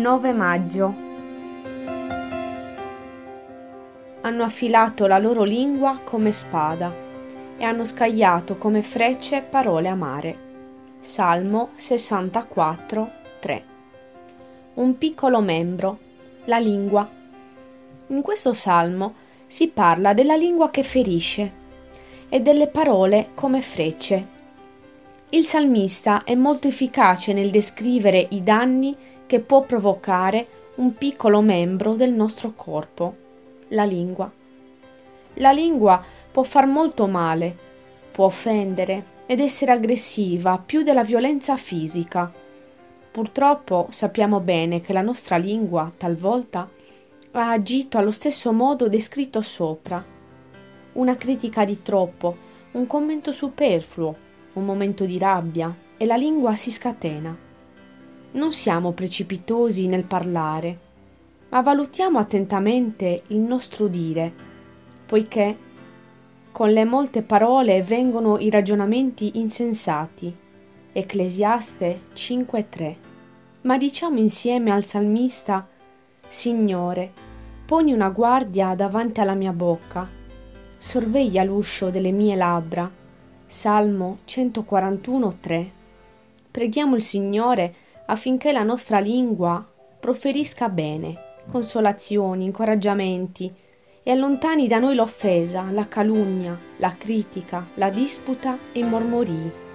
9 maggio. Hanno affilato la loro lingua come spada e hanno scagliato come frecce parole amare. Salmo 64, 3. Un piccolo membro, la lingua. In questo salmo si parla della lingua che ferisce e delle parole come frecce. Il salmista è molto efficace nel descrivere i danni che può provocare un piccolo membro del nostro corpo, la lingua. La lingua può far molto male, può offendere ed essere aggressiva più della violenza fisica. Purtroppo sappiamo bene che la nostra lingua, talvolta, ha agito allo stesso modo descritto sopra. Una critica di troppo, un commento superfluo, un momento di rabbia e la lingua si scatena. Non siamo precipitosi nel parlare, ma valutiamo attentamente il nostro dire, poiché con le molte parole vengono i ragionamenti insensati. Ecclesiaste 5:3. Ma diciamo insieme al salmista: Signore, poni una guardia davanti alla mia bocca, sorveglia l'uscio delle mie labbra. Salmo 141:3. Preghiamo il Signore affinché la nostra lingua proferisca bene, consolazioni, incoraggiamenti e allontani da noi l'offesa, la calunnia, la critica, la disputa e i mormorii.